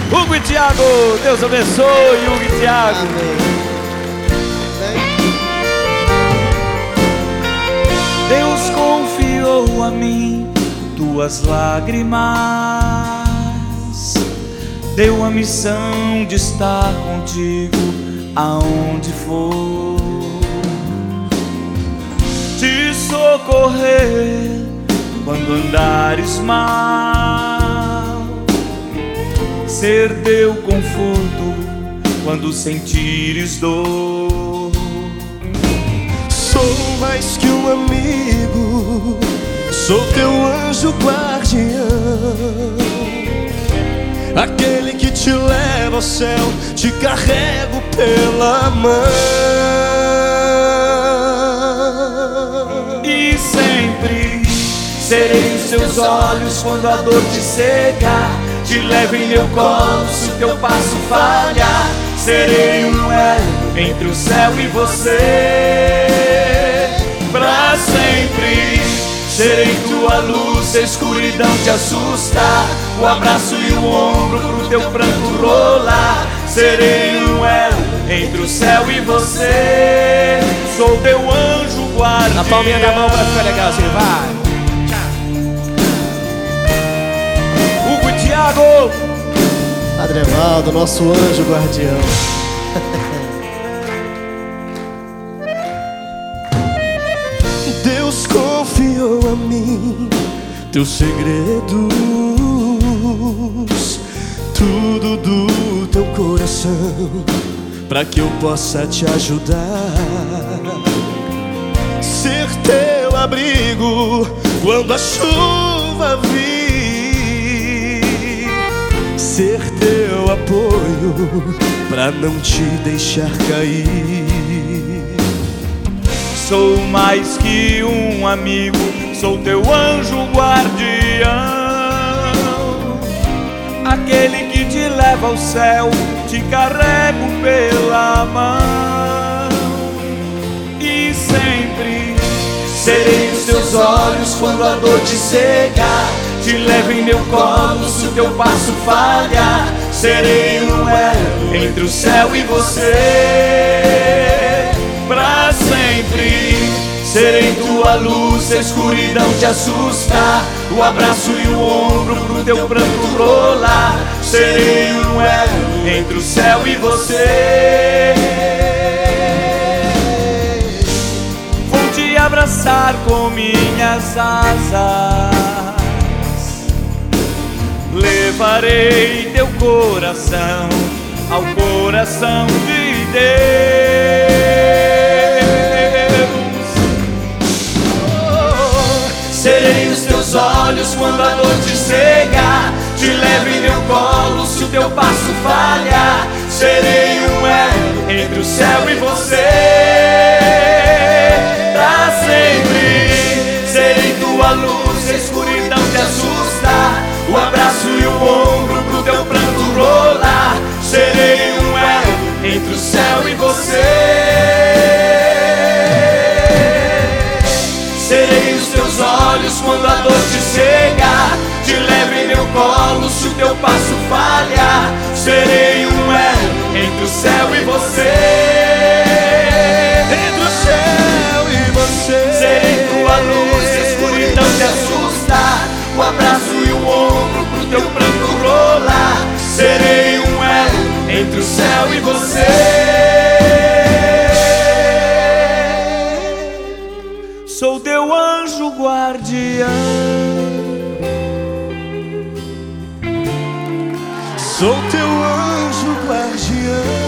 Hugo e Thiago, Deus abençoe, Hugo e Thiago. Deus confiou a mim tuas lágrimas, deu a missão de estar contigo aonde for, te socorrer quando andares mal, ser teu conforto quando sentires dor. Sou mais que um amigo, sou teu anjo guardião, aquele que te leva ao céu, te carrego pela mão. E sempre serei os teus olhos quando a dor te cegar, te levo em meu colo se o teu passo falhar. Serei um elo entre o céu e você, pra sempre. Serei tua luz, se a escuridão te assustar, o abraço e o ombro pro teu pranto rolar. Serei um elo entre o céu e você, sou teu anjo guardião. Na palminha da mão pra ficar legalzinho, vai. Hugo e Thiago. Padre Evaldo, nosso anjo guardião. Deus confiou a mim teus segredos, tudo do teu coração, pra que eu possa te ajudar, ser teu abrigo quando a chuva vir, ser teu apoio pra não te deixar cair. Sou mais que um amigo, sou teu anjo guardião, aquele que te leva ao céu, te carrego pela mão. E sempre serei os teus olhos quando a dor te cegar, te levo em meu colo se o teu passo falhar. Serei um elo entre o céu e você, pra sempre. Serei tua luz, se a escuridão te assustar, o abraço e o ombro pro teu pranto rolar. Serei um elo entre o céu e você, vou te abraçar com minhas asas, levarei teu coração ao coração de Deus. Serei os teus olhos quando a dor te cegar, te levo em meu colo se o teu passo falhar. Serei um elo entre o céu e você, pra sempre. Serei tua luz, se a escuridão te assustar, o abraço e o ombro pro teu pranto rolar. Serei um elo entre o céu e você. Serei os teus olhos quando a dor te cegar, te levo em meu colo se o teu passo falhar. Serei um elo entre o céu e você, Entre o céu e você. serei tua luz, se a escuridão te assustar, o abraço e o ombro pro teu pranto rolar. Serei um elo entre o céu e você, sou teu anjo guardião. Sou teu anjo guardião.